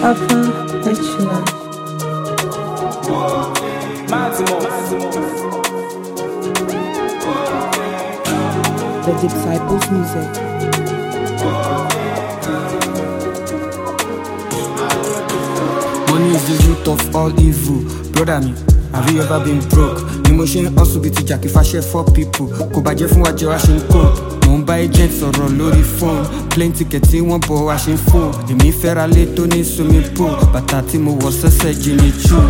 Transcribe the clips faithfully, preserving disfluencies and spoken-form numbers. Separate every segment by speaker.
Speaker 1: Upper Echelon. The Disciples Music.
Speaker 2: Money is the root of all evil. Brother me, have you ever been broke? Emotion also be to jack if I share for people. Kò bàjẹ́ fún wa jẹ́ wá ṣe ń cope. Mo ń bá agent sọ̀rọ̀ lórí phone. Plane ticket tí wọ́n bọ̀ wá ṣe ń phone. Èmi fẹ́ra lé tó ní swimming pool. Bàtà tí mo wọ̀ sẹ́sẹ̀ Jimmy Choo.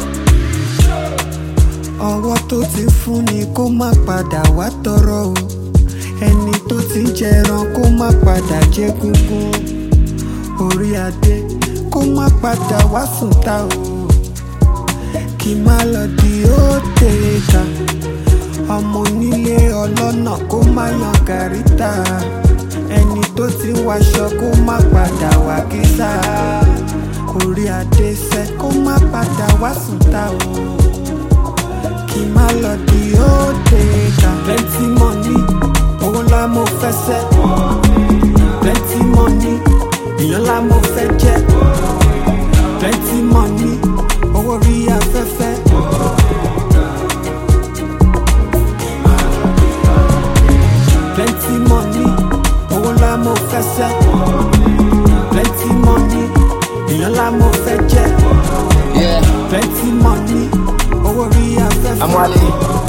Speaker 3: Ọwọ́ tó ti fún ni kó má padà wá tọrọ o. Ẹni tó ti jẹran kó má padà jẹ gúngún. Orí adé kó má padà wá sùn ta o. Kí má lọ di ó tèéka. Ọmọ onílé ọlọ́nà kó má yan gàríta. Ẹni tó ti wáṣọ kó má padà wá kísà. Orí adé sẹ́ kó má padà wá sùn ta o. Kí má lọ di ó tèéka. Plenty money, owó ńlá mo fẹ́ sẹ́. Plenty money, èèyàn ńlá mo fẹ́ jẹ́. Plenty money, owó rí afẹ́fẹ́. Plenty money, owó ńlá mo fẹ́ sẹ́. Plenty money, èèyàn ńlá mo fẹ́ jẹ́.
Speaker 4: Yeah.
Speaker 3: Plenty money, owó rí afẹ́fẹ́.
Speaker 4: I'm Wale.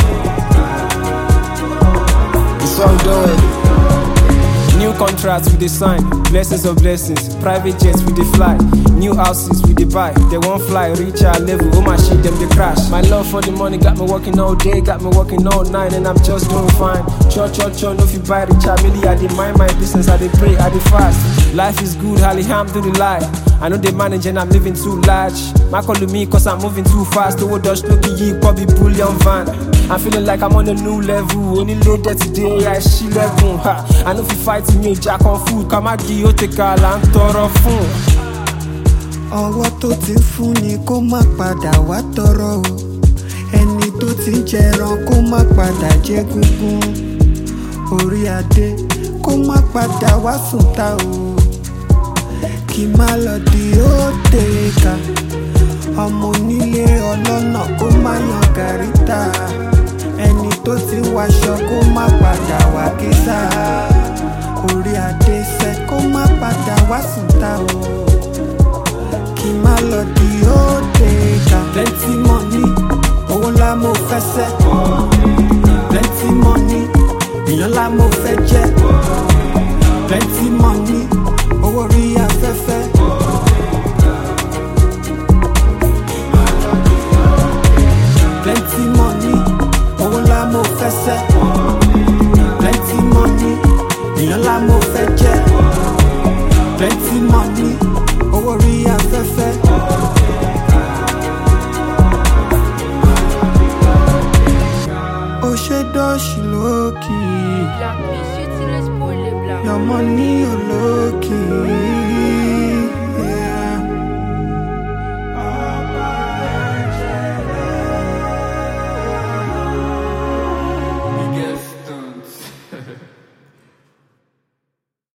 Speaker 4: It's all good.
Speaker 5: New contracts we dey sign, blessings of blessings. Private jets we dey fly, new houses we dey buy. They won't fly, reach our level. Oh my shit, them they crash. My love for the money got me working all day, got me working all night, and I'm just doing fine. Cho cho cho, no fi buy rich, I really I dey mind my business, I dey pray, I dey fast. Life is good, alhamdulillah. I know they manage and I'm living too large. My call to me cause I'm moving too fast. The world does look ye, Bobby Bullion van. I'm feeling like I'm on a new level. Only later today, I she level. Ha. I know if you fight me, Jack on food. Come out, you take a land toro fun.
Speaker 3: Ọwọ́ tó ti fún ni kó má padà wá tọrọ o. Ẹni tó ti jẹran kó má padà jẹ gúngún. Orí adé kó má padà wá sùn ta o. Kí má lọ di ó tèéka. Ọmọ onílé ọlọ́nà kó má yan gàríta. Ẹni tó ti wáṣọ kó má padà wá kísà. Orí adé sẹ́ kó má padà wá sùn ta o. Kí má lọ di ó tèéka. Plenty money, owó ńlá mo fẹ́ sẹ́. Plenty money, èèyàn ńlá mo fẹ́ jẹ́. Plenty money, owó rí afẹ́fẹ́. Plenty money, owó ńlá mo fẹ́ sẹ́. Plenty money, èèyàn ńlá mo fẹ́ jẹ́. Plenty money, owó rí afẹ́fẹ́. Ó ṣe dọ́ọ̀ṣì lókì. Your money, your low key.